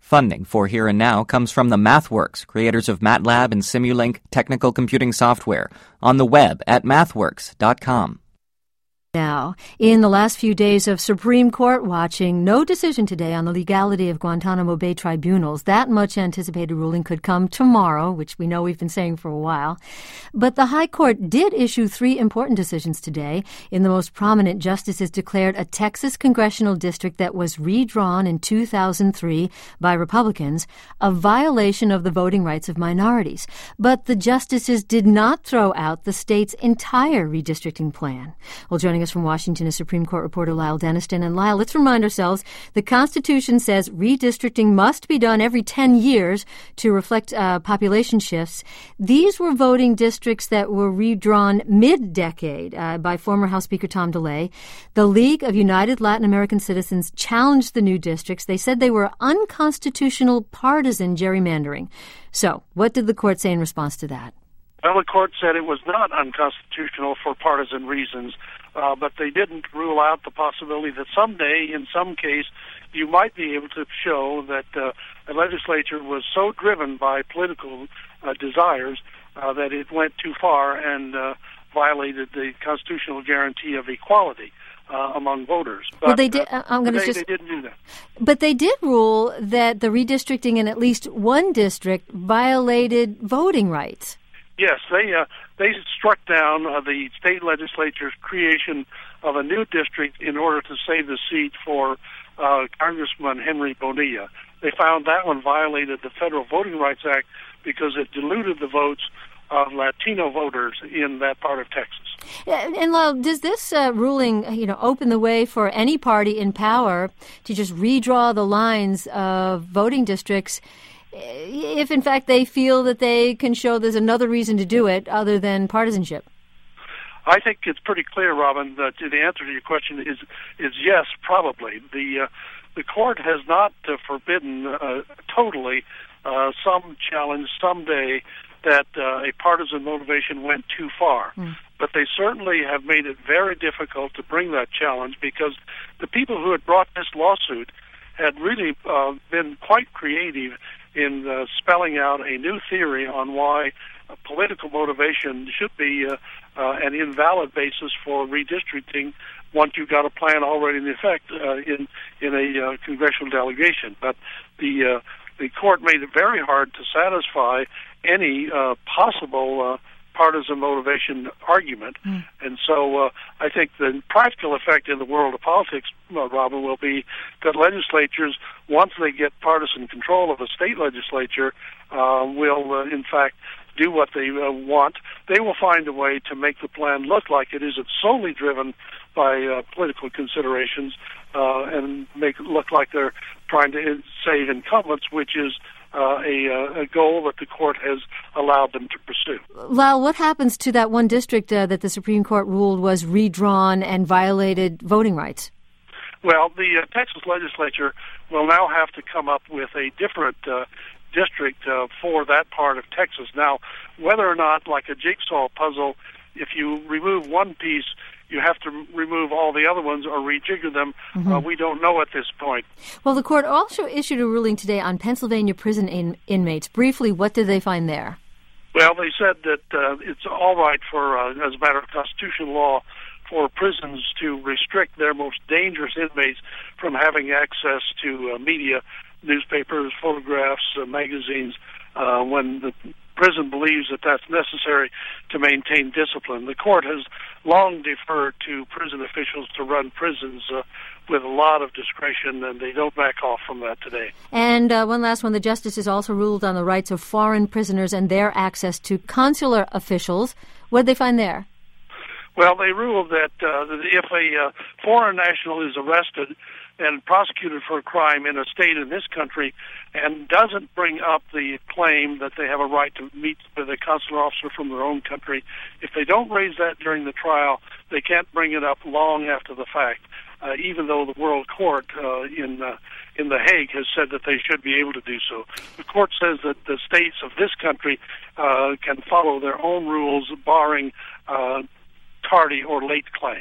Funding for Here and Now comes from the MathWorks, creators of MATLAB and Simulink technical computing software, on the web at mathworks.com. Now, in the last few days of Supreme Court watching, no decision today on the legality of Guantanamo Bay tribunals. That much anticipated ruling could come tomorrow, which we know we've been saying for a while. But the High Court did issue 3 important decisions today. In the most prominent, justices declared a Texas congressional district that was redrawn in 2003 by Republicans a violation of the voting rights of minorities. But the justices did not throw out the state's entire redistricting plan. Well, joining us from Washington is Supreme Court reporter Lyle Denniston. And Lyle, let's remind ourselves, the Constitution says redistricting must be done every 10 years to reflect population shifts. These were voting districts that were redrawn mid-decade by former House Speaker Tom DeLay. The League of United Latin American Citizens challenged the new districts. They said they were unconstitutional partisan gerrymandering. So, what did the court say in response to that? Well, the court said it was not unconstitutional for partisan reasons, but they didn't rule out the possibility that someday, in some case, you might be able to show that a legislature was so driven by political desires that it went too far and violated the constitutional guarantee of equality among voters. But well, they did. They didn't do that. But they did rule that the redistricting in at least one district violated voting rights. Yes, they struck down the state legislature's creation of a new district in order to save the seat for Congressman Henry Bonilla. They found that one violated the Federal Voting Rights Act because it diluted the votes of Latino voters in that part of Texas. And Lyle, does this ruling, open the way for any party in power to just redraw the lines of voting districts if, in fact, they feel that they can show there's another reason to do it other than partisanship? I think it's pretty clear, Robin, that the answer to your question is yes, probably. The court has not forbidden totally some challenge someday that a partisan motivation went too far. But they certainly have made it very difficult to bring that challenge because the people who had brought this lawsuit had really been quite creative in spelling out a new theory on why political motivation should be an invalid basis for redistricting once you've got a plan already in effect in a congressional delegation. But the court made it very hard to satisfy any possible partisan motivation argument. And so I think the practical effect in the world of politics, Robin, will be that legislatures, once they get partisan control of a state legislature, will in fact do what they want. They will find a way to make the plan look like it isn't solely driven by political considerations and make it look like they're trying to save incumbents, which is a goal that the court has allowed them to pursue. Lyle, what happens to that one district that the Supreme Court ruled was redrawn and violated voting rights? Well, the Texas legislature will now have to come up with a different district for that part of Texas. Now, whether or not, like a jigsaw puzzle, if you remove one piece, you have to remove all the other ones or rejigger them. We don't know at this point. Well, the court also issued a ruling today on Pennsylvania prison inmates. Briefly, what did they find there? Well, they said that it's all right for, as a matter of constitutional law, for prisons to restrict their most dangerous inmates from having access to media, newspapers, photographs, magazines, when the prison believes that that's necessary to maintain discipline. The court has long deferred to prison officials to run prisons with a lot of discretion, and they don't back off from that today. And one last one, the justices also ruled on the rights of foreign prisoners and their access to consular officials. What did they find there? Well, they ruled that if a foreign national is arrested and prosecuted for a crime in a state in this country and doesn't bring up the claim that they have a right to meet with a consular officer from their own country, if they don't raise that during the trial, they can't bring it up long after the fact, even though the World Court in The Hague has said that they should be able to do so. The court says that the states of this country can follow their own rules, barring tardy or late claims.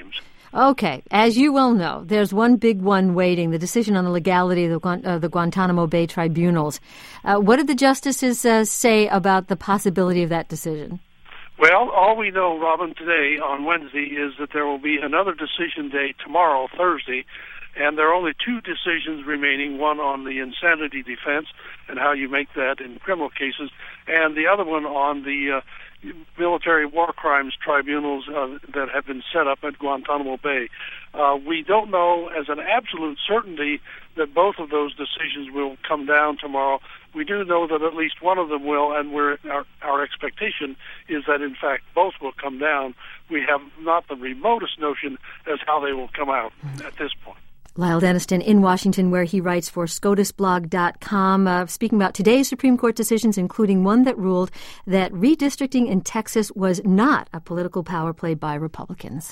Okay, as you well know, there's one big one waiting, the decision on the legality of the Guantanamo Bay tribunals. What did the justices say about the possibility of that decision? Well, all we know, Robin, today on Wednesday is that there will be another decision day tomorrow, Thursday, and there are only two decisions remaining, one on the insanity defense and how you make that in criminal cases, and the other one on the military war crimes tribunals that have been set up at Guantanamo Bay. We don't know as an absolute certainty that both of those decisions will come down tomorrow. We do know that at least one of them will, and our expectation is that, in fact, both will come down. We have not the remotest notion as how they will come out at this point. Lyle Denniston in Washington, where he writes for SCOTUSblog.com, speaking about today's Supreme Court decisions, including one that ruled that redistricting in Texas was not a political power play by Republicans.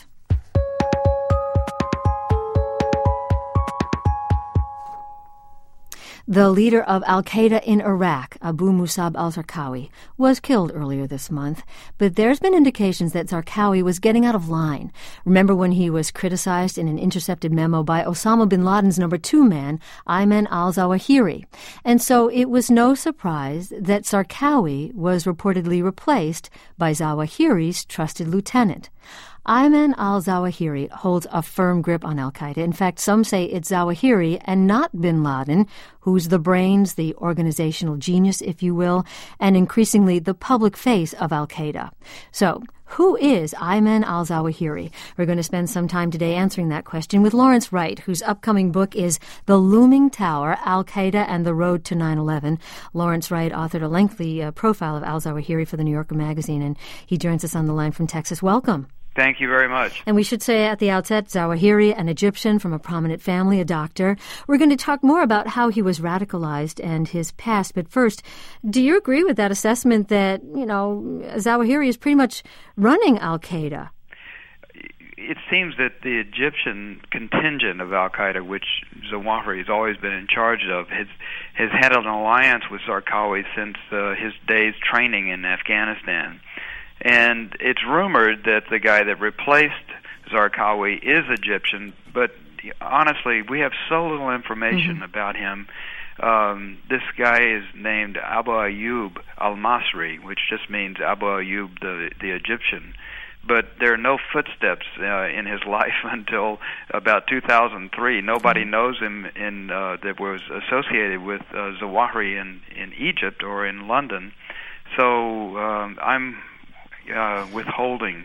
The leader of al-Qaeda in Iraq, Abu Musab al-Zarqawi, was killed earlier this month, but there's been indications that Zarqawi was getting out of line. Remember when he was criticized in an intercepted memo by Osama bin Laden's number 2 man, Ayman al-Zawahiri. And so it was no surprise that Zarqawi was reportedly replaced by Zawahiri's trusted lieutenant. Ayman al-Zawahiri holds a firm grip on al-Qaeda. In fact, some say it's Zawahiri and not bin Laden who's the brains, the organizational genius, if you will, and increasingly the public face of al-Qaeda. So, who is Ayman al-Zawahiri? We're going to spend some time today answering that question with Lawrence Wright, whose upcoming book is The Looming Tower, Al-Qaeda and the Road to 9/11. Lawrence Wright authored a lengthy profile of al-Zawahiri for the New Yorker magazine, and he joins us on the line from Texas. Welcome. Thank you very much. And we should say at the outset, Zawahiri, an Egyptian from a prominent family, a doctor. We're going to talk more about how he was radicalized and his past. But first, do you agree with that assessment that, Zawahiri is pretty much running al-Qaeda? It seems that the Egyptian contingent of al-Qaeda, which Zawahiri has always been in charge of, has had an alliance with Zarqawi since his days training in Afghanistan. And it's rumored that the guy that replaced Zarqawi is Egyptian, but honestly, we have so little information about him. This guy is named Abu Ayyub al-Masri, which just means Abu Ayyub the Egyptian. But there are no footsteps in his life until about 2003. Nobody knows him that was associated with Zawahiri in Egypt or in London. So I'm withholding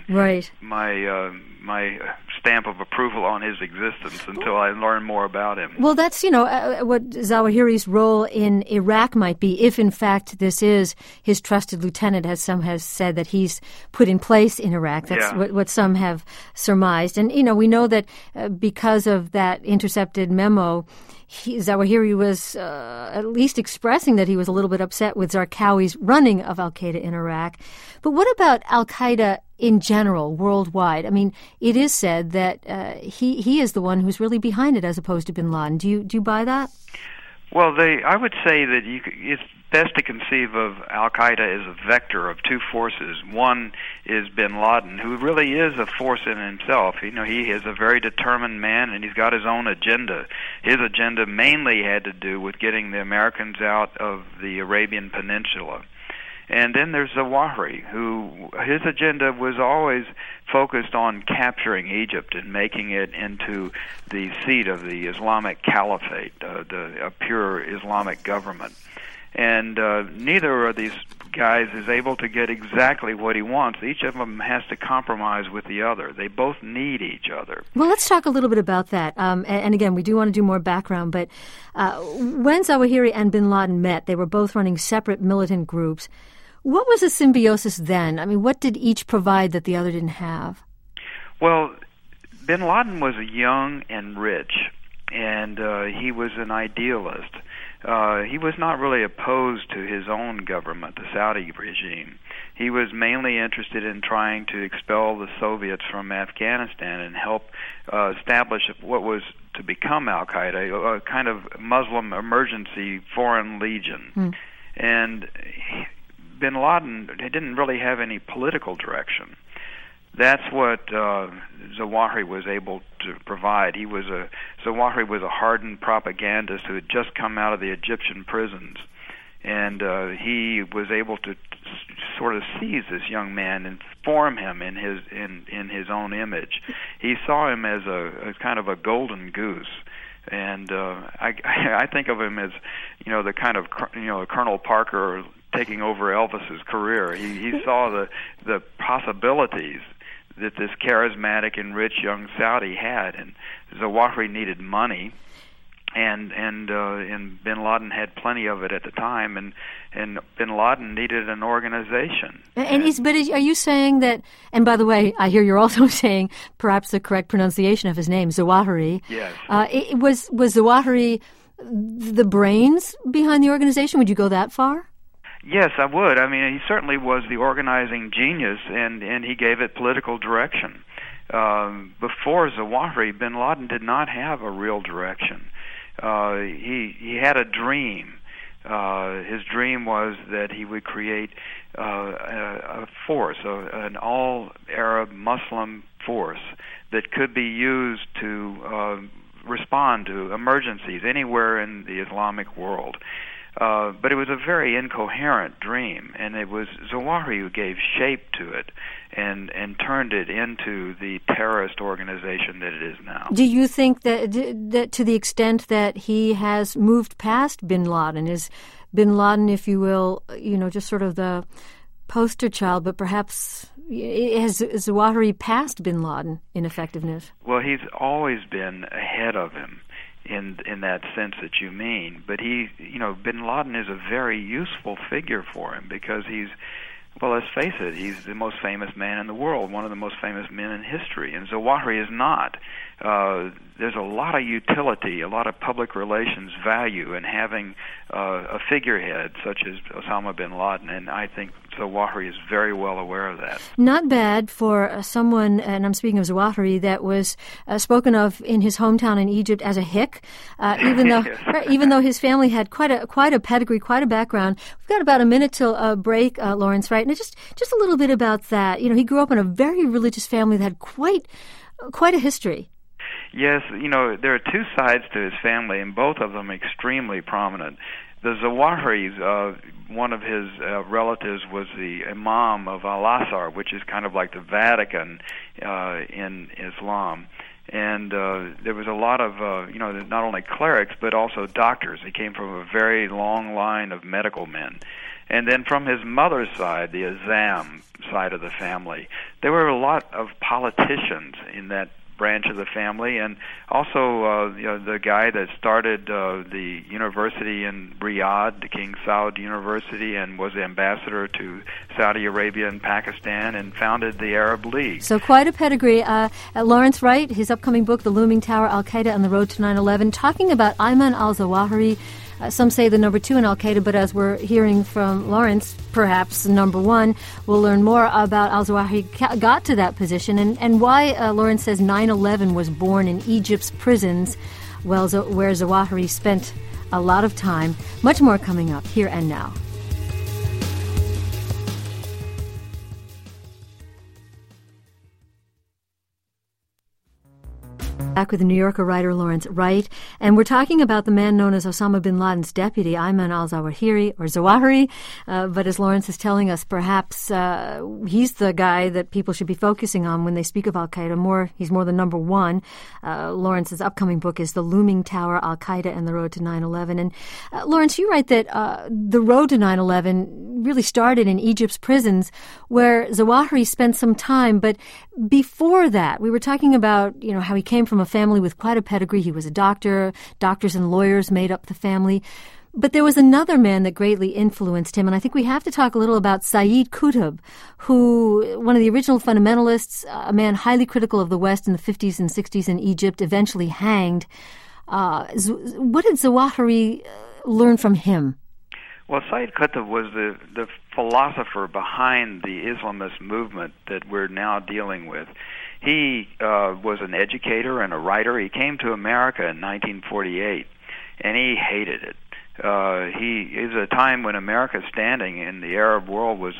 my stamp of approval on his existence until I learn more about him. Well, that's, what Zawahiri's role in Iraq might be, if in fact this is his trusted lieutenant, as some have said that he's put in place in Iraq. That's what some have surmised. And, we know that because of that intercepted memo, Zawahiri was at least expressing that he was a little bit upset with Zarqawi's running of al-Qaeda in Iraq. But what about al-Qaeda in general, worldwide? I mean, it is said that he is the one who's really behind it as opposed to bin Laden. Do you buy that? Well, I would say that it's best to conceive of al-Qaeda as a vector of two forces. One is bin Laden, who really is a force in himself. He is a very determined man, and he's got his own agenda. His agenda mainly had to do with getting the Americans out of the Arabian Peninsula. And then there's Zawahiri, who his agenda was always focused on capturing Egypt and making it into the seat of the Islamic Caliphate, a pure Islamic government. And neither of these guys is able to get exactly what he wants. Each of them has to compromise with the other. They both need each other. Well, let's talk a little bit about that. And again, we do want to do more background, but when Zawahiri and bin Laden met, they were both running separate militant groups. What was the symbiosis then? I mean, what did each provide that the other didn't have? Well, bin Laden was young and rich, and he was an idealist. He was not really opposed to his own government, the Saudi regime. He was mainly interested in trying to expel the Soviets from Afghanistan and help establish what was to become al-Qaeda, a kind of Muslim emergency foreign legion. And bin Laden didn't really have any political direction. That's what Zawahiri was able to provide. Zawahiri was a hardened propagandist who had just come out of the Egyptian prisons, and he was able to sort of seize this young man and form him in his own image. He saw him as a kind of a golden goose. And I think of him as, the kind of, Colonel Parker taking over Elvis's career. He saw the possibilities that this charismatic and rich young Saudi had, and Zawahiri needed money, and Bin Laden had plenty of it at the time, and Bin Laden needed an organization. But are you saying that? And by the way, I hear you're also saying perhaps the correct pronunciation of his name, Zawahiri. Yes. Was Zawahiri the brains behind the organization? Would you go that far? Yes, I would. I mean, he certainly was the organizing genius, and he gave it political direction. Before Zawahiri, Bin Laden did not have a real direction. He had a dream. His dream was that he would create a force, an all-Arab Muslim force that could be used to respond to emergencies anywhere in the Islamic world. But it was a very incoherent dream, and it was Zawahiri who gave shape to it and turned it into the terrorist organization that it is now. Do you think that to the extent that he has moved past Bin Laden, is Bin Laden, if you will, just sort of the poster child, but perhaps has Zawahiri passed Bin Laden in effectiveness? Well, he's always been ahead of him in that sense that you mean. But Bin Laden is a very useful figure for him because let's face it, he's the most famous man in the world, one of the most famous men in history, and Zawahiri is not. There's a lot of utility, a lot of public relations value in having a figurehead such as Osama bin Laden, and I think Zawahiri is very well aware of that. Not bad for someone, and I'm speaking of Zawahiri, that was spoken of in his hometown in Egypt as a hick, even though his family had quite a pedigree, quite a background. We've got about a minute till a break, Lawrence, right? And just a little bit about that. He grew up in a very religious family that had quite a history. Yes, there are two sides to his family, and both of them extremely prominent. The Zawahiris, one of his relatives was the Imam of Al-Azhar, which is kind of like the Vatican in Islam. And there was a lot of, not only clerics, but also doctors. He came from a very long line of medical men. And then from his mother's side, the Azam side of the family, there were a lot of politicians in that branch of the family, and also the guy that started the university in Riyadh, the King Saud University, and was the ambassador to Saudi Arabia and Pakistan, and founded the Arab League. So quite a pedigree. Lawrence Wright, his upcoming book, The Looming Tower, Al-Qaeda and the Road to 9/11, talking about Ayman al-Zawahiri. Some say the number 2 in Al-Qaeda, but as we're hearing from Lawrence, perhaps number 1. We'll learn more about al-Zawahiri got to that position and why Lawrence says 9/11 was born in Egypt's prisons, where Zawahiri spent a lot of time. Much more coming up here and now. Back with the New Yorker writer Lawrence Wright, and we're talking about the man known as Osama bin Laden's deputy, Ayman al-Zawahiri, or Zawahiri, but as Lawrence is telling us, perhaps he's the guy that people should be focusing on when they speak of Al-Qaeda. He's more than number 1. Lawrence's upcoming book is The Looming Tower, Al-Qaeda and the Road to 9/11. And Lawrence, you write that the road to 9/11 really started in Egypt's prisons, where Zawahiri spent some time, but before that, we were talking about, how he came from a family with quite a pedigree. He was a doctor. Doctors and lawyers made up the family. But there was another man that greatly influenced him, and I think we have to talk a little about Sayyid Qutb, who, one of the original fundamentalists, a man highly critical of the West in the 50s and 60s in Egypt, eventually hanged. What did Zawahiri learn from him? Well, Sayyid Qutb was the philosopher behind the Islamist movement that we're now dealing with. He was an educator and a writer. He came to America in 1948, and he hated it. It was a time when America's standing in the Arab world was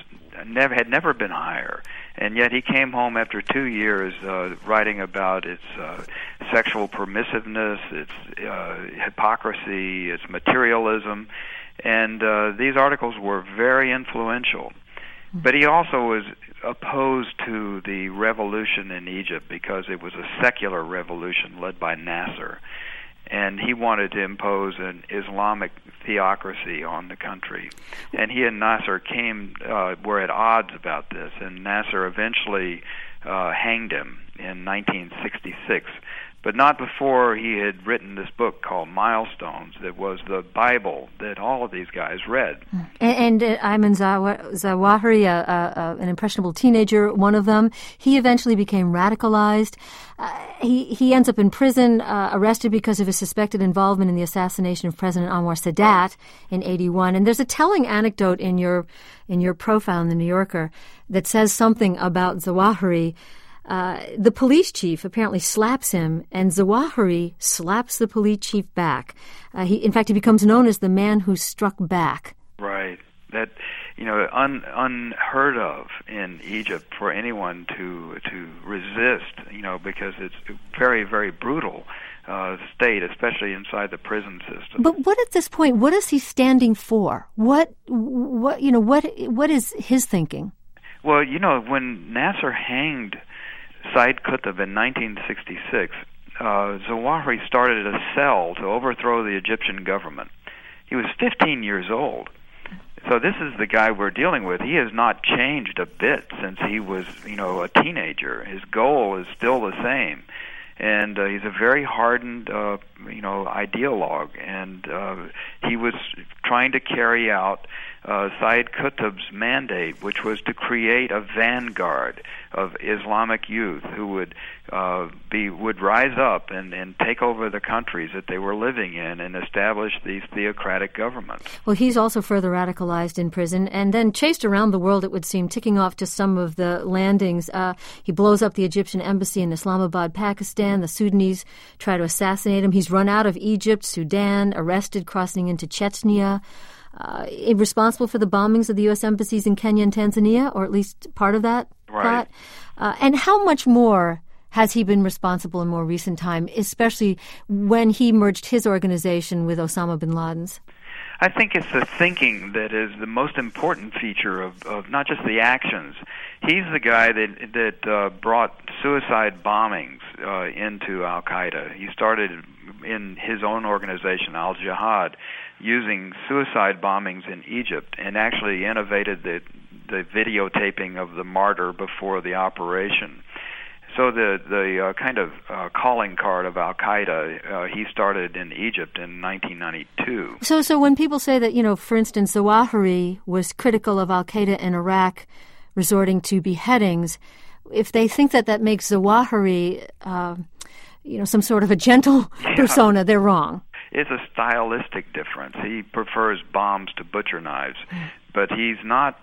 had never been higher. And yet he came home after 2 years writing about its sexual permissiveness, its hypocrisy, its materialism, and these articles were very influential. But he also was opposed to the revolution in Egypt because it was a secular revolution led by Nasser. And he wanted to impose an Islamic theocracy on the country. And he and Nasser were at odds about this, and Nasser eventually hanged him in 1966. But not before he had written this book called Milestones that was the Bible that all of these guys read. And Ayman Zawahiri, an impressionable teenager, one of them, he eventually became radicalized. He ends up in prison, arrested because of his suspected involvement in the assassination of President Anwar Sadat in '81. And there's a telling anecdote in your profile in The New Yorker that says something about Zawahiri. The police chief apparently slaps him, and Zawahiri slaps the police chief back. He becomes known as the man who struck back. Right. That, unheard of in Egypt for anyone to resist, because it's a very, very brutal state, especially inside the prison system. But what at this point, what is he standing for? What is his thinking? Well, when Nasser hanged Said Qutb in 1966, Zawahiri started a cell to overthrow the Egyptian government. He was 15 years old. So this is the guy we're dealing with. He has not changed a bit since he was, a teenager. His goal is still the same. And he's a very hardened, ideologue. And he was trying to carry out Said Qutb's mandate, which was to create a vanguard of Islamic youth who would rise up and take over the countries that they were living in and establish these theocratic governments. Well, he's also further radicalized in prison and then chased around the world, it would seem, ticking off just some of the landings. He blows up the Egyptian embassy in Islamabad, Pakistan. The Sudanese try to assassinate him. He's run out of Egypt, Sudan, arrested, crossing into Chechnya. Responsible for the bombings of the U.S. embassies in Kenya and Tanzania, or at least part of that plot. And how much more has he been responsible in more recent time, especially when he merged his organization with Osama bin Laden's? I think it's the thinking that is the most important feature of not just the actions. He's the guy that brought suicide bombings into Al-Qaeda. He started in his own organization, Al-Jihad, using suicide bombings in Egypt, and actually innovated the videotaping of the martyr before the operation. So the kind of calling card of Al-Qaeda, he started in Egypt in 1992. So when people say that, for instance, Zawahiri was critical of Al-Qaeda in Iraq, resorting to beheadings, if they think that makes Zawahiri, some sort of a gentle persona, they're wrong. It's a stylistic difference. He prefers bombs to butcher knives, but he's not.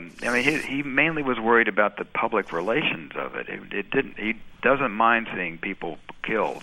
He mainly was worried about the public relations of it. He doesn't mind seeing people killed.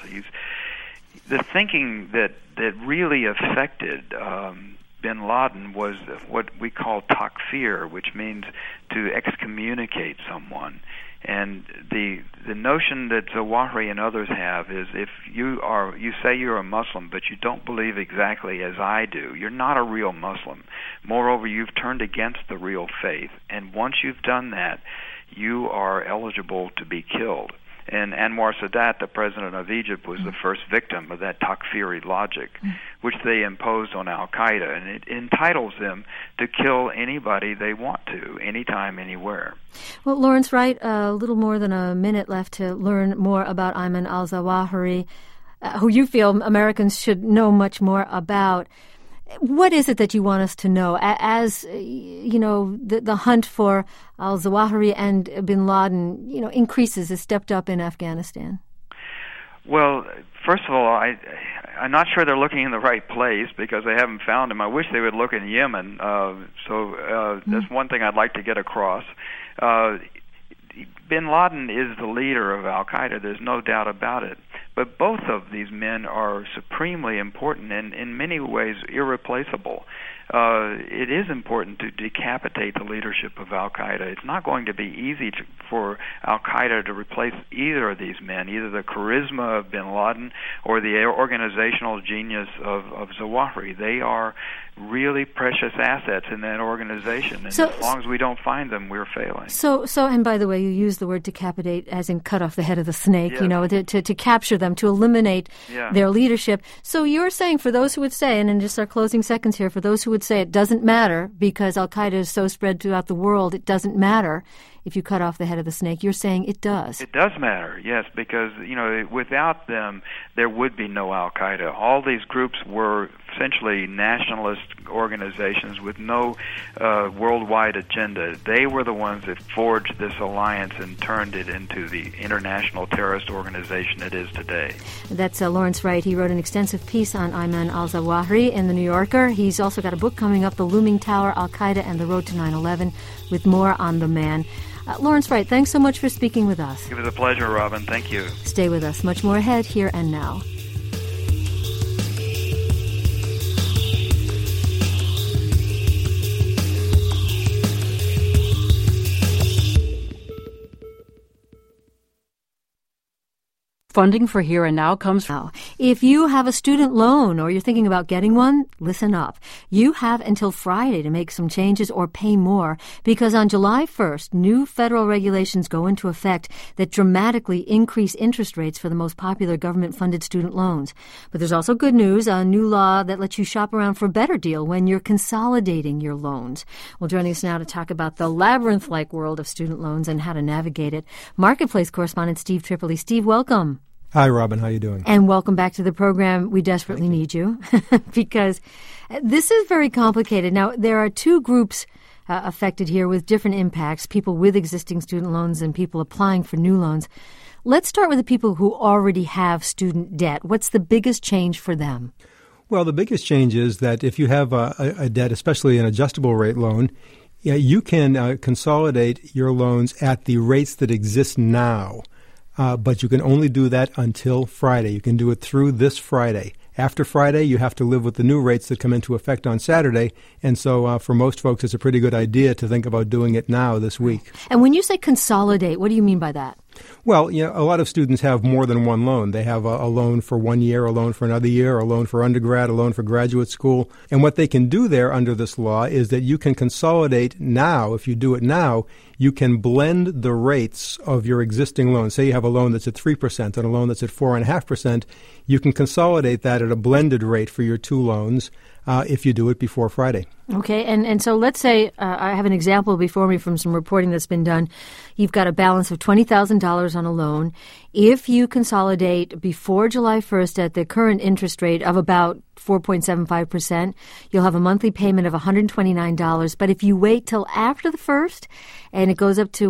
The thinking that really affected bin Laden was what we call takfir, which means to excommunicate someone. And the notion that Zawahiri and others have is if you say you're a Muslim, but you don't believe exactly as I do, you're not a real Muslim. Moreover, you've turned against the real faith. And once you've done that, you are eligible to be killed. And Anwar Sadat, the president of Egypt, was the first victim of that takfiri logic, which they imposed on Al-Qaeda. And it entitles them to kill anybody they want to, anytime, anywhere. Well, Lawrence Wright, a little more than a minute left to learn more about Ayman al-Zawahiri, who you feel Americans should know much more about. What is it that you want us to know as, the hunt for al-Zawahiri and bin Laden, increases, has stepped up in Afghanistan? Well, first of all, I'm not sure they're looking in the right place because they haven't found him. I wish they would look in Yemen. That's one thing I'd like to get across. Bin Laden is the leader of Al-Qaeda. There's no doubt about it. But both of these men are supremely important and in many ways irreplaceable. it is important to decapitate the leadership of Al-Qaeda. It's not going to be easy for Al-Qaeda to replace either of these men, either the charisma of bin Laden or the organizational genius of Zawahiri. They are really precious assets in that organization, and as long as we don't find them, we're failing. So, and by the way, you use the word decapitate as in cut off the head of the snake, yes. to capture them, to eliminate their leadership. So you're saying, for those who would say, and in just our closing seconds here, for those who would say it doesn't matter because Al-Qaeda is so spread throughout the world, it doesn't matter if you cut off the head of the snake, you're saying it does. It does matter, yes, because, without them, there would be no Al-Qaeda. All these groups were essentially nationalist organizations with no worldwide agenda. They were the ones that forged this alliance and turned it into the international terrorist organization it is today. That's Lawrence Wright. He wrote an extensive piece on Ayman al-Zawahiri in The New Yorker. He's also got a book coming up, The Looming Tower, Al-Qaeda and the Road to 9/11, with more on the man. Lawrence Wright, thanks so much for speaking with us. It was a pleasure, Robin. Thank you. Stay with us. Much more ahead, here and now. Funding for Here and Now comes from... If you have a student loan or you're thinking about getting one, listen up. You have until Friday to make some changes or pay more, because on July 1st, new federal regulations go into effect that dramatically increase interest rates for the most popular government-funded student loans. But there's also good news, a new law that lets you shop around for a better deal when you're consolidating your loans. Well, joining us now to talk about the labyrinth-like world of student loans and how to navigate it, Marketplace correspondent Steve Tripoli. Steve, welcome. Hi, Robin. How are you doing? And welcome back to the program. We desperately need you because this is very complicated. Now, there are two groups affected here with different impacts, people with existing student loans and people applying for new loans. Let's start with the people who already have student debt. What's the biggest change for them? Well, the biggest change is that if you have a debt, especially an adjustable rate loan, you can consolidate your loans at the rates that exist now. But you can only do that until Friday. You can do it through this Friday. After Friday, you have to live with the new rates that come into effect on Saturday. And so for most folks, it's a pretty good idea to think about doing it now this week. And when you say consolidate, what do you mean by that? Well, a lot of students have more than one loan. They have a loan for 1 year, a loan for another year, a loan for undergrad, a loan for graduate school. And what they can do there under this law is that you can consolidate now. If you do it now, you can blend the rates of your existing loan. Say you have a loan that's at 3% and a loan that's at 4.5%. You can consolidate that at a blended rate for your two loans if you do it before Friday. Okay, and so let's say I have an example before me from some reporting that's been done. You've got a balance of $20,000 on a loan. If you consolidate before July 1st at the current interest rate of about 4.75%, you'll have a monthly payment of $129. But if you wait till after the 1st and it goes up to,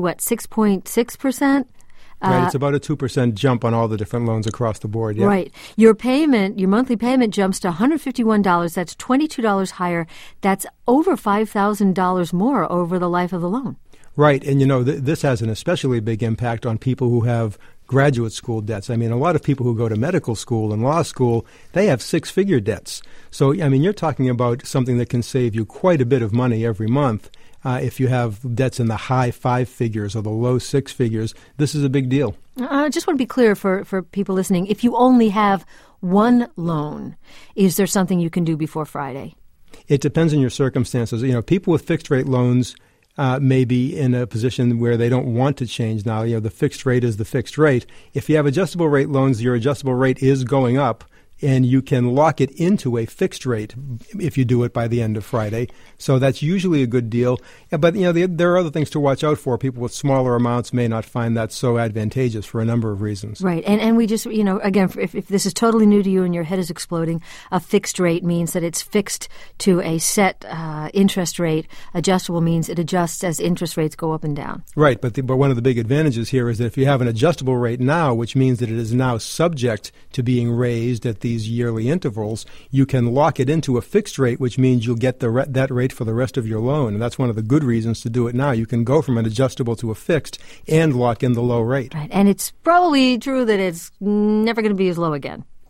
6.6%? Right, it's about a 2% jump on all the different loans across the board. Yeah. Right. Your monthly payment jumps to $151. That's $22 higher. That's over $5,000 more over the life of the loan. Right, and this has an especially big impact on people who have graduate school debts. I mean, a lot of people who go to medical school and law school, they have six-figure debts. So, you're talking about something that can save you quite a bit of money every month. If you have debts in the high 5 figures or the low 6 figures, this is a big deal. I just want to be clear for people listening. If you only have one loan, is there something you can do before Friday? It depends on your circumstances. People with fixed-rate loans may be in a position where they don't want to change now. The fixed rate is the fixed rate. If you have adjustable rate loans, your adjustable rate is going up, and you can lock it into a fixed rate if you do it by the end of Friday. So that's usually a good deal. But, there are other things to watch out for. People with smaller amounts may not find that so advantageous for a number of reasons. Right. And we just, again, if this is totally new to you and your head is exploding, a fixed rate means that it's fixed to a set interest rate. Adjustable means it adjusts as interest rates go up and down. Right. But one of the big advantages here is that if you have an adjustable rate now, which means that it is now subject to being raised at these yearly intervals, you can lock it into a fixed rate, which means you'll get that rate for the rest of your loan. And that's one of the good reasons to do it now. You can go from an adjustable to a fixed and lock in the low rate. Right. And it's probably true that it's never going to be as low again.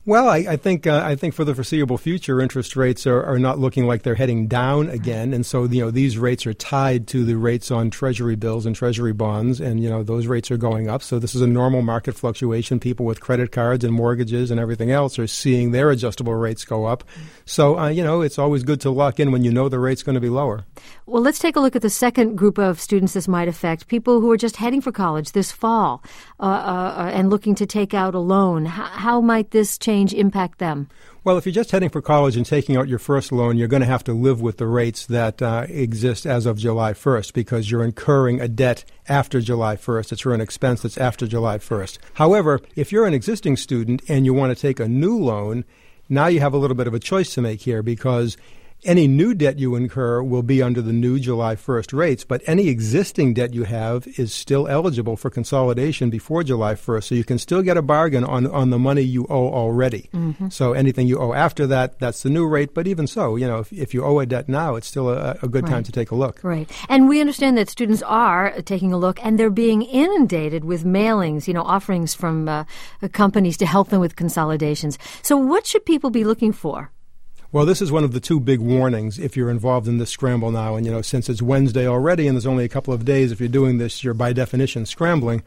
Well, I think for the foreseeable future, interest rates are not looking like they're heading down again, and so these rates are tied to the rates on Treasury bills and Treasury bonds, and those rates are going up. So this is a normal market fluctuation. People with credit cards and mortgages and everything else are seeing their adjustable rates go up. So it's always good to lock in when you know the rate's going to be lower. Well, let's take a look at the second group of students this might affect, people who are just heading for college this fall and looking to take out a loan. How might this change impact them? Well, if you're just heading for college and taking out your first loan, you're going to have to live with the rates that exist as of July 1st because you're incurring a debt after July 1st. It's for an expense that's after July 1st. However, if you're an existing student and you want to take a new loan, now you have a little bit of a choice to make here because any new debt you incur will be under the new July 1st rates, but any existing debt you have is still eligible for consolidation before July 1st. So you can still get a bargain on the money you owe already. Mm-hmm. So anything you owe after that, that's the new rate. But even so, if you owe a debt now, it's still a good time to take a look. Right. And we understand that students are taking a look, and they're being inundated with mailings, offerings from companies to help them with consolidations. So what should people be looking for? Well, this is one of the two big warnings if you're involved in this scramble now. And, since it's Wednesday already and there's only a couple of days, if you're doing this, you're by definition scrambling.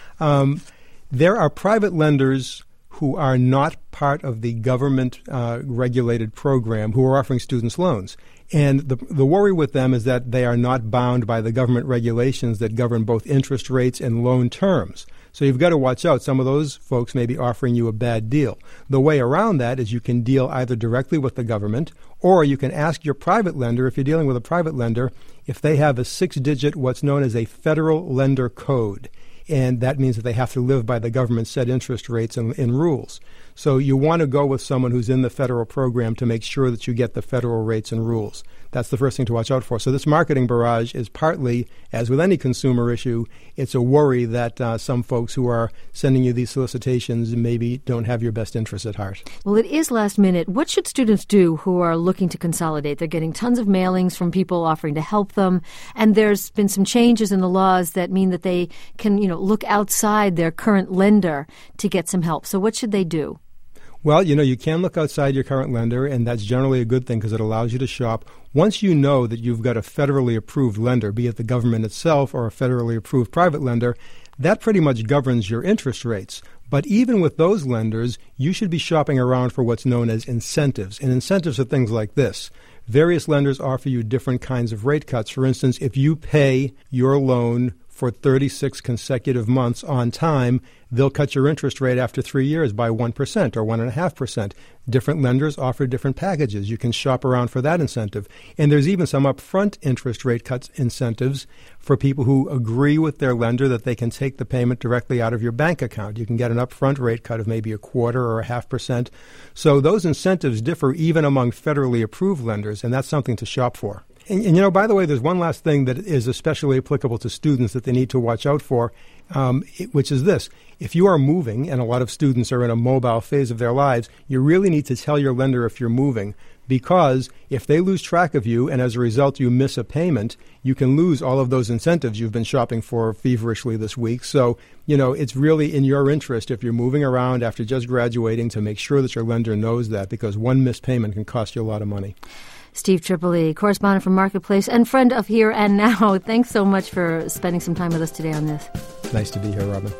There are private lenders who are not part of the government-regulated program who are offering students loans. And the worry with them is that they are not bound by the government regulations that govern both interest rates and loan terms. So you've got to watch out. Some of those folks may be offering you a bad deal. The way around that is you can deal either directly with the government or you can ask your private lender, if you're dealing with a private lender, if they have a 6-digit, what's known as a federal lender code. And that means that they have to live by the government set interest rates and rules. So you want to go with someone who's in the federal program to make sure that you get the federal rates and rules. That's the first thing to watch out for. So this marketing barrage is partly, as with any consumer issue, it's a worry that some folks who are sending you these solicitations maybe don't have your best interests at heart. Well, it is last minute. What should students do who are looking to consolidate? They're getting tons of mailings from people offering to help them, and there's been some changes in the laws that mean that they can, look outside their current lender to get some help. So what should they do? Well, you can look outside your current lender, and that's generally a good thing because it allows you to shop. Once you know that you've got a federally approved lender, be it the government itself or a federally approved private lender, that pretty much governs your interest rates. But even with those lenders, you should be shopping around for what's known as incentives. And incentives are things like this. Various lenders offer you different kinds of rate cuts. For instance, if you pay your loan for 36 consecutive months on time, they'll cut your interest rate after 3 years by 1% or 1.5%. Different lenders offer different packages. You can shop around for that incentive. And there's even some upfront interest rate cuts incentives for people who agree with their lender that they can take the payment directly out of your bank account. You can get an upfront rate cut of maybe 1/4 or 0.5%. So those incentives differ even among federally approved lenders, and that's something to shop for. And by the way, there's one last thing that is especially applicable to students that they need to watch out for, which is this. If you are moving, and a lot of students are in a mobile phase of their lives, you really need to tell your lender if you're moving, because if they lose track of you and as a result you miss a payment, you can lose all of those incentives you've been shopping for feverishly this week. So, it's really in your interest if you're moving around after just graduating to make sure that your lender knows that, because one missed payment can cost you a lot of money. Steve Tripoli, correspondent from Marketplace and friend of Here and Now. Thanks so much for spending some time with us today on this. Nice to be here, Robin.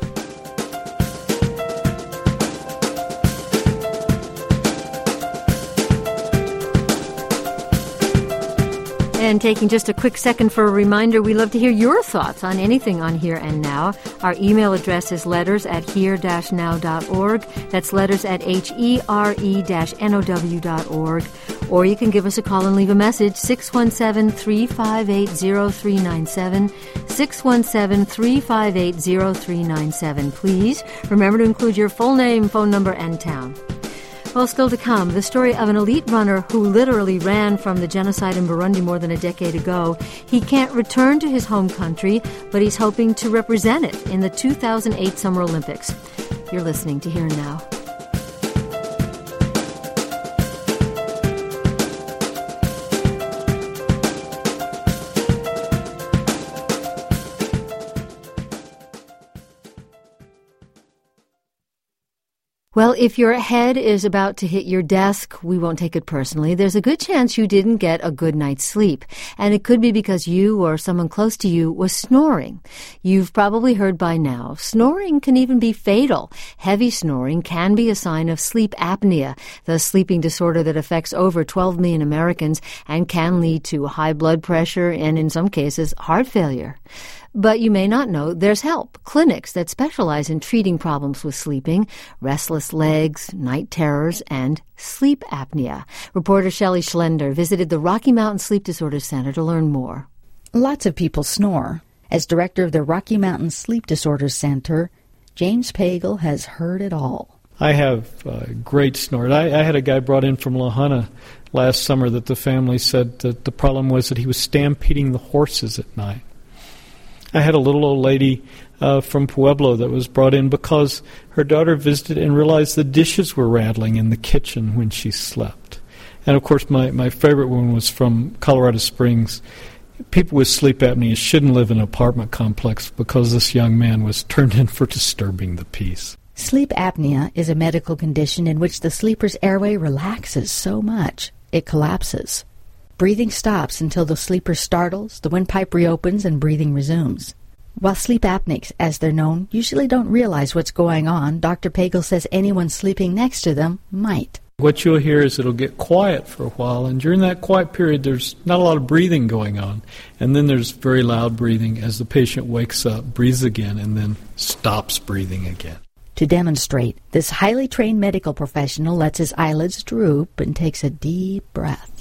And taking just a quick second for a reminder, we love to hear your thoughts on anything on Here and Now. Our email address is letters@here-now.org. That's letters@here-now.org. Or you can give us a call and leave a message, 617-358-0397, 617-358-0397. Please remember to include your full name, phone number, and town. Well, still to come, the story of an elite runner who literally ran from the genocide in Burundi more than a decade ago. He can't return to his home country, but he's hoping to represent it in the 2008 Summer Olympics. You're listening to Here and Now. Well, if your head is about to hit your desk, we won't take it personally. There's a good chance you didn't get a good night's sleep, and it could be because you or someone close to you was snoring. You've probably heard by now, snoring can even be fatal. Heavy snoring can be a sign of sleep apnea, the sleeping disorder that affects over 12 million Americans and can lead to high blood pressure and, in some cases, heart failure. But you may not know there's help. Clinics that specialize in treating problems with sleeping, restless legs, night terrors, and sleep apnea. Reporter Shelley Schlender visited the Rocky Mountain Sleep Disorders Center to learn more. Lots of people snore. As director of the Rocky Mountain Sleep Disorders Center, James Pagel has heard it all. I have great snort. I had a guy brought in from La Junta last summer that the family said that the problem was that he was stampeding the horses at night. I had a little old lady from Pueblo that was brought in because her daughter visited and realized the dishes were rattling in the kitchen when she slept. And, of course, my favorite one was from Colorado Springs. People with sleep apnea shouldn't live in an apartment complex because this young man was turned in for disturbing the peace. Sleep apnea is a medical condition in which the sleeper's airway relaxes so much it collapses. Breathing stops until the sleeper startles, the windpipe reopens, and breathing resumes. While sleep apneics, as they're known, usually don't realize what's going on, Dr. Pagel says anyone sleeping next to them might. What you'll hear is it'll get quiet for a while, and during that quiet period there's not a lot of breathing going on. And then there's very loud breathing as the patient wakes up, breathes again, and then stops breathing again. To demonstrate, this highly trained medical professional lets his eyelids droop and takes a deep breath.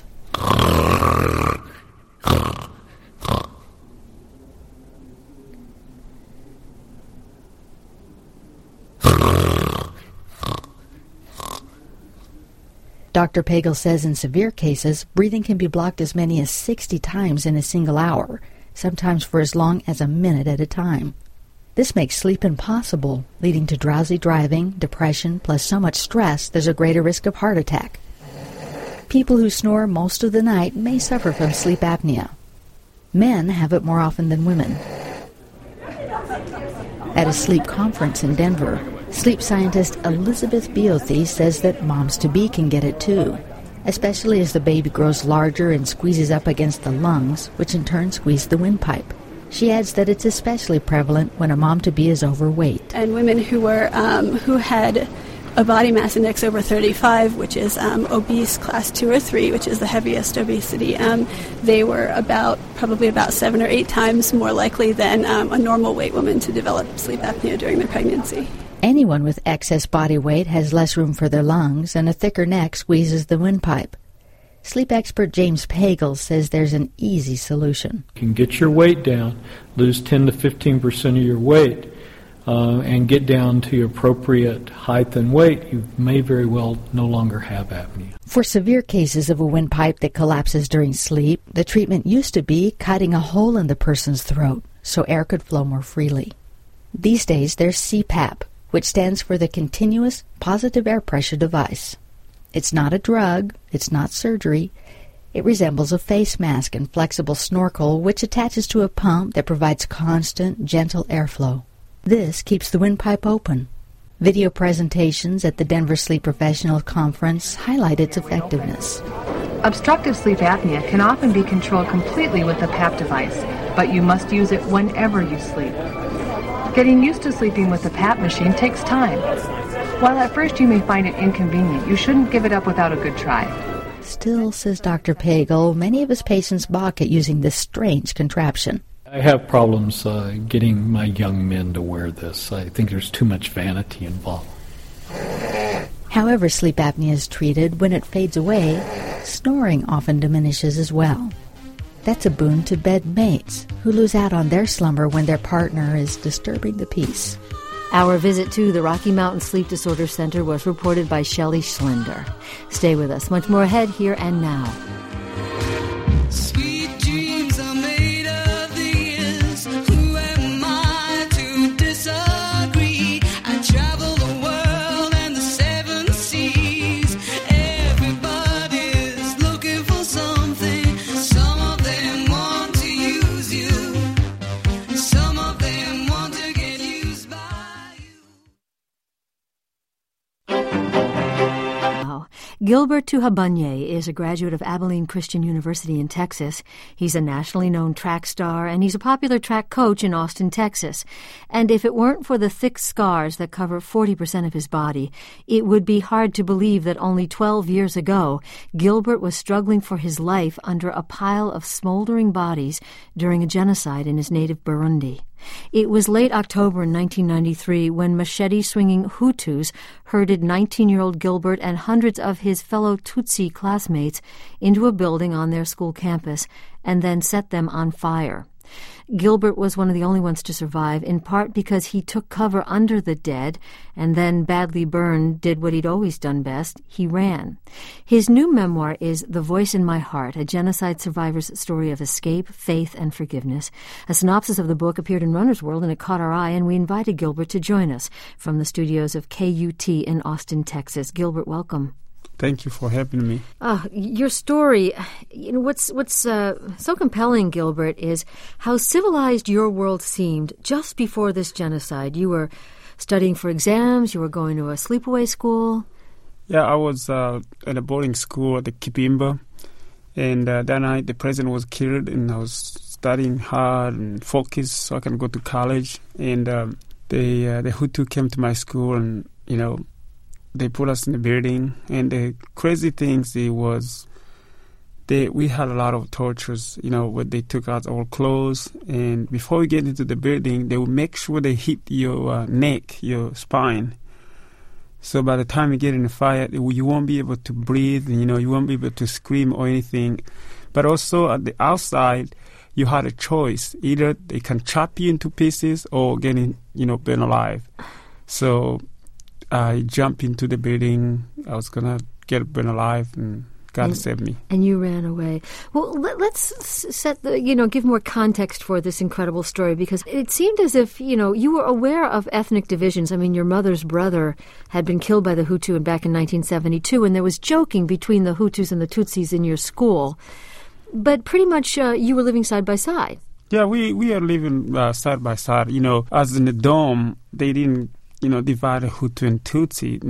Dr. Pagel says in severe cases, breathing can be blocked as many as 60 times in a single hour, sometimes for as long as a minute at a time. This makes sleep impossible, leading to drowsy driving, depression, plus so much stress there's a greater risk of heart attack. People who snore most of the night may suffer from sleep apnea. Men have it more often than women. At a sleep conference in Denver, sleep scientist Elizabeth Beothy says that moms-to-be can get it too, especially as the baby grows larger and squeezes up against the lungs, which in turn squeeze the windpipe. She adds that it's especially prevalent when a mom-to-be is overweight. And women who had a body mass index over 35, which is obese class 2 or 3, which is the heaviest obesity, they were probably about 7 or 8 times more likely than a normal weight woman to develop sleep apnea during their pregnancy. Anyone with excess body weight has less room for their lungs, and a thicker neck squeezes the windpipe. Sleep expert James Pagel says there's an easy solution. You can get your weight down, lose 10 to 15% of your weight, and get down to your appropriate height and weight, you may very well no longer have apnea. For severe cases of a windpipe that collapses during sleep, the treatment used to be cutting a hole in the person's throat so air could flow more freely. These days there's CPAP, which stands for the Continuous Positive Air Pressure Device. It's not a drug, it's not surgery. It resembles a face mask and flexible snorkel which attaches to a pump that provides constant, gentle airflow. This keeps the windpipe open. Video presentations at the Denver Sleep Professionals Conference highlight its effectiveness. Obstructive sleep apnea can often be controlled completely with the PAP device, but you must use it whenever you sleep. Getting used to sleeping with the PAP machine takes time. While at first you may find it inconvenient, you shouldn't give it up without a good try. Still, says Dr. Pagel, many of his patients balk at using this strange contraption. I have problems getting my young men to wear this. I think there's too much vanity involved. However sleep apnea is treated, when it fades away, snoring often diminishes as well. That's a boon to bed mates who lose out on their slumber when their partner is disturbing the peace. Our visit to the Rocky Mountain Sleep Disorders Center was reported by Shelley Schlender. Stay with us. Much more ahead here and now. Gilbert Tuhabanye is a graduate of Abilene Christian University in Texas. He's a nationally known track star, and he's a popular track coach in Austin, Texas. And if it weren't for the thick scars that cover 40% of his body, it would be hard to believe that only 12 years ago, Gilbert was struggling for his life under a pile of smoldering bodies during a genocide in his native Burundi. It was late October in 1993 when machete-swinging Hutus herded 19-year-old Gilbert and hundreds of his fellow Tutsi classmates into a building on their school campus and then set them on fire. Gilbert was one of the only ones to survive, in part because he took cover under the dead and then, badly burned, did what he'd always done best. He ran. His new memoir is The Voice in My Heart, a genocide survivor's story of escape, faith, and forgiveness. A synopsis of the book appeared in Runner's World, and it caught our eye, and we invited Gilbert to join us from the studios of KUT in Austin, Texas. Gilbert, welcome. Thank you for having me. Your story, what's so compelling, Gilbert, is how civilized your world seemed just before this genocide. You were studying for exams, you were going to a sleepaway school. Yeah, I was at a boarding school at the Kibimba, and that night the president was killed, and I was studying hard and focused so I can go to college. And the Hutu came to my school, and, they put us in the building, and the crazy things we had a lot of tortures, where they took out our clothes, and before we get into the building, they would make sure they hit your neck, your spine. So by the time you get in the fire, you won't be able to breathe, you won't be able to scream or anything. But also at the outside, you had a choice. Either they can chop you into pieces or getting, burned alive. So I jumped into the building. I was going to get burned alive, and God saved me. And you ran away. Well, let's set give more context for this incredible story, because it seemed as if, you were aware of ethnic divisions. I mean, your mother's brother had been killed by the Hutu back in 1972, and there was joking between the Hutus and the Tutsis in your school. But pretty much you were living side by side. Yeah, we are living side by side. As in the dorm, they didn't divide Hutu and Tutsi.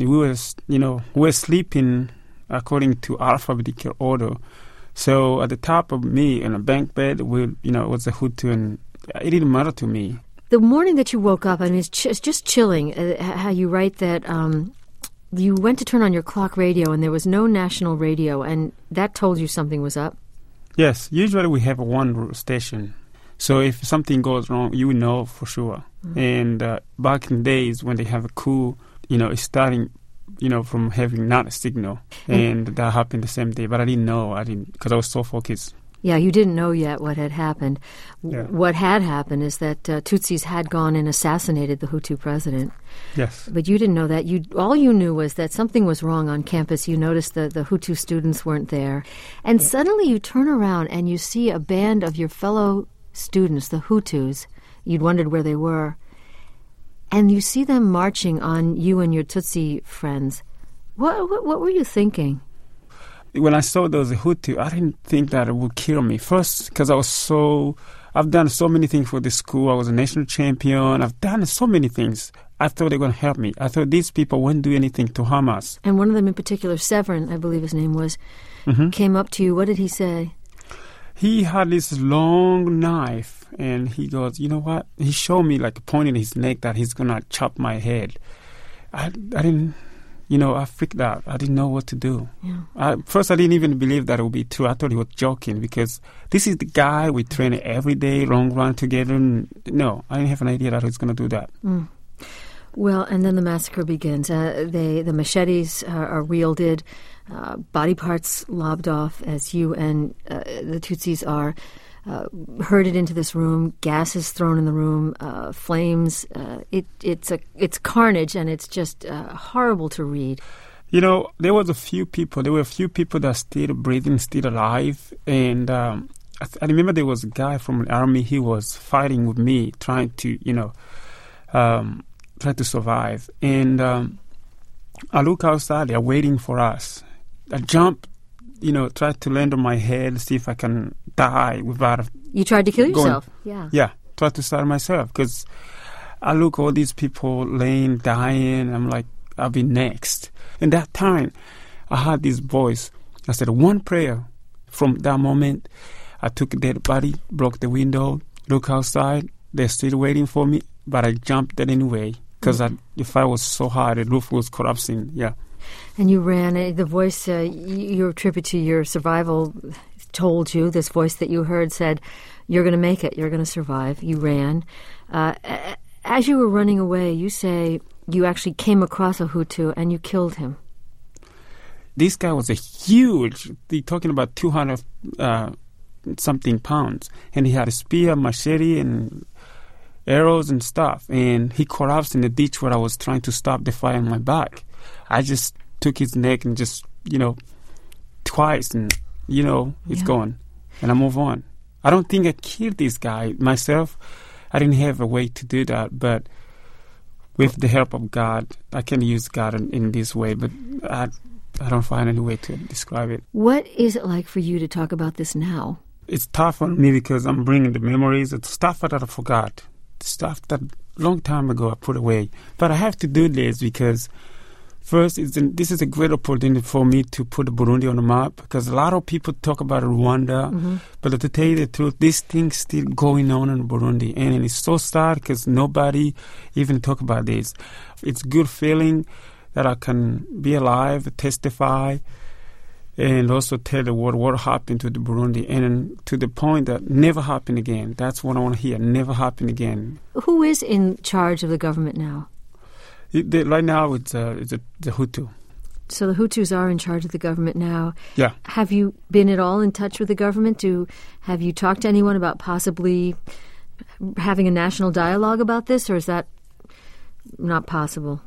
We were sleeping according to alphabetical order. So at the top of me in a bunk bed, was a Hutu, and it didn't matter to me. The morning that you woke up, it's just chilling how you write that you went to turn on your clock radio and there was no national radio, and that told you something was up. Yes, usually we have one station. So if something goes wrong, you know for sure. Mm-hmm. And back in days when they have a coup, it's starting, from having not a signal. And that happened the same day. But I didn't know. Because I was so focused. Yeah, you didn't know yet what had happened. Yeah. What had happened is that Tutsis had gone and assassinated the Hutu president. Yes. But you didn't know that. All you knew was that something was wrong on campus. You noticed that the Hutu students weren't there. And suddenly you turn around and you see a band of your fellow students, the Hutus. You'd wondered where they were. And you see them marching on you and your Tutsi friends. What were you thinking? When I saw those Hutu, I didn't think that it would kill me. First, because I've done so many things for the school. I was a national champion. I've done so many things. I thought they were going to help me. I thought these people wouldn't do anything to harm us. And one of them in particular, Severin, I believe his name was, came up to you. What did he say? He had this long knife, and he goes, you know what? He showed me, pointing his neck, that he's going to chop my head. I didn't, I freaked out. I didn't know what to do. Yeah. First, I didn't even believe that it would be true. I thought he was joking, because this is the guy we train every day, long run together. And no, I didn't have an idea that he was going to do that. Mm. Well, and then the massacre begins. The machetes are wielded, body parts lobbed off as you and the Tutsis are herded into this room. Gas is thrown in the room, flames. It's carnage, and it's just horrible to read. There were a few people that still breathing, still alive, and I remember there was a guy from the army. He was fighting with me, trying to try to survive. And I look outside, they're waiting for us. I jump, try to land on my head, see if I can die without... You tried to kill yourself? Yeah. Yeah, try to start myself, because I look all these people laying, dying, I'm like, I'll be next. In that time, I heard this voice. I said, one prayer. From that moment, I took a dead body, broke the window, looked outside. They're still waiting for me, but I jumped it anyway because the fire was so hard, the roof was collapsing. Yeah. And you ran. The voice you attribute to your survival told you, this voice that you heard said, you're going to make it, you're going to survive. You ran. As you were running away, you say you actually came across a Hutu and you killed him. This guy was a huge, they're talking about 200 something pounds. And he had a spear, machete, and arrows and stuff. And he collapsed in the ditch where I was trying to stop the fire in my back. I just took his neck and just, twice and, it's gone. And I move on. I don't think I killed this guy myself. I didn't have a way to do that, but with the help of God, I can use God in this way, but I don't find any way to describe it. What is it like for you to talk about this now? It's tough on me because I'm bringing the memories. It's stuff that I forgot. Stuff that long time ago I put away. But I have to do this because first, this is a great opportunity for me to put Burundi on the map because a lot of people talk about Rwanda, but to tell you the truth, this thing's still going on in Burundi, and it's so sad because nobody even talk about this. It's a good feeling that I can be alive, testify, and also tell the world what happened to the Burundi, and to the point that never happen again. That's what I want to hear, never happen again. Who is in charge of the government now? Right now, it's the Hutu. So the Hutus are in charge of the government now. Yeah. Have you been at all in touch with the government? Have you talked to anyone about possibly having a national dialogue about this, or is that not possible?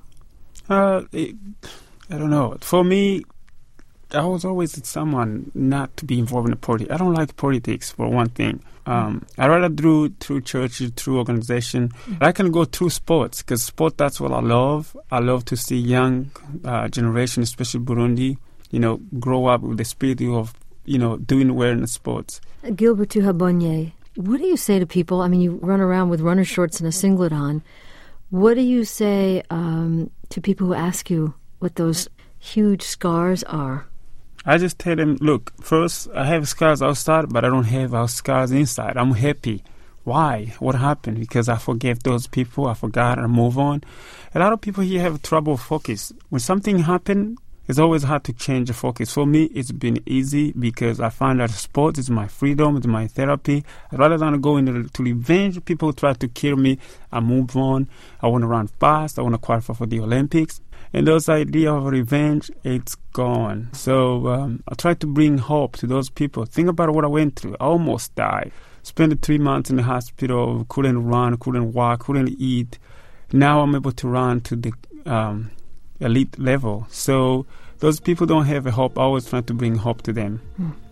I don't know. For me, I was always someone not to be involved in politics. I don't like politics, for one thing. I rather do through church, through organization. I can go through sports, because sport, that's what I love. I love to see young generation, especially Burundi, grow up with the spirit of, doing well in the sports. Gilbert Tuhabonye, what do you say to people? I mean, you run around with runner shorts and a singlet on. What do you say to people who ask you what those huge scars are? I just tell them, look, first, I have scars outside, but I don't have our scars inside. I'm happy. Why? What happened? Because I forgave those people. I forgot and move on. A lot of people here have trouble focus. When something happened, it's always hard to change the focus. For me, it's been easy because I find that sports is my freedom, it's my therapy. Rather than go into to revenge, people try to kill me. I move on. I want to run fast. I want to qualify for the Olympics. And those idea of revenge, it's gone. So I try to bring hope to those people. Think about what I went through. I almost died. Spent 3 months in the hospital, couldn't run, couldn't walk, couldn't eat. Now I'm able to run to the elite level. So those people don't have a hope. I always try to bring hope to them.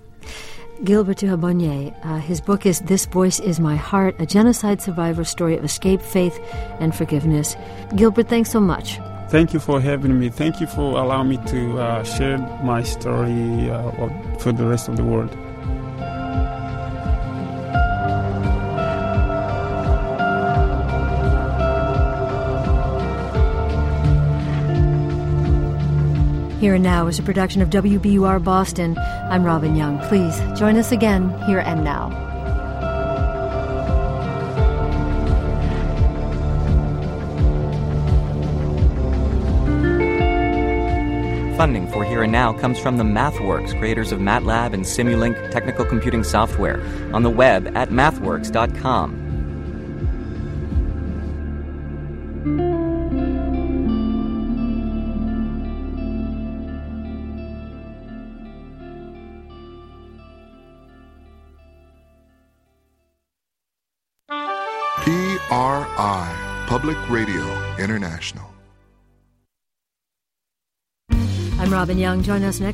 Gilbert Tuhabonye, his book is This Voice Is My Heart, a genocide survivor story of escape, faith, and forgiveness. Gilbert, thanks so much. Thank you for having me. Thank you for allowing me to share my story for the rest of the world. Here and Now is a production of WBUR Boston. I'm Robin Young. Please join us again, Here and Now. Funding for Here and Now comes from the MathWorks, creators of MATLAB and Simulink technical computing software, on the web at mathworks.com. PRI, Public Radio International. I'm Robin Young. Join us next